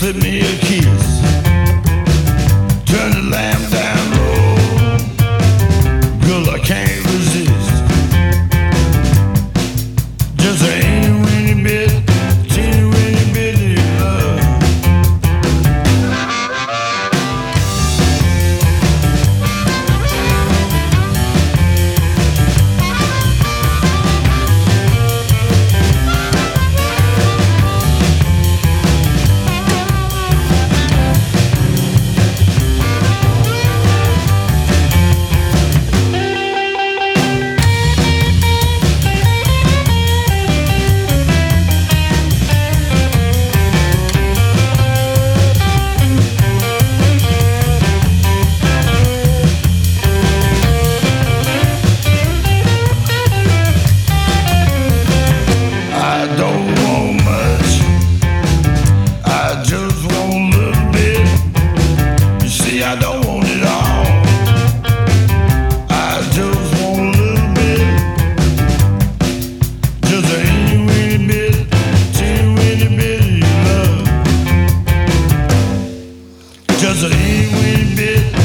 slip me a kiss. Turn the lamp down low. Girl, I can't resist. Just a teeny bit of your love. I don't want it all. I just want a little bit. Just a teeny bit of your love. Just a teeny bit.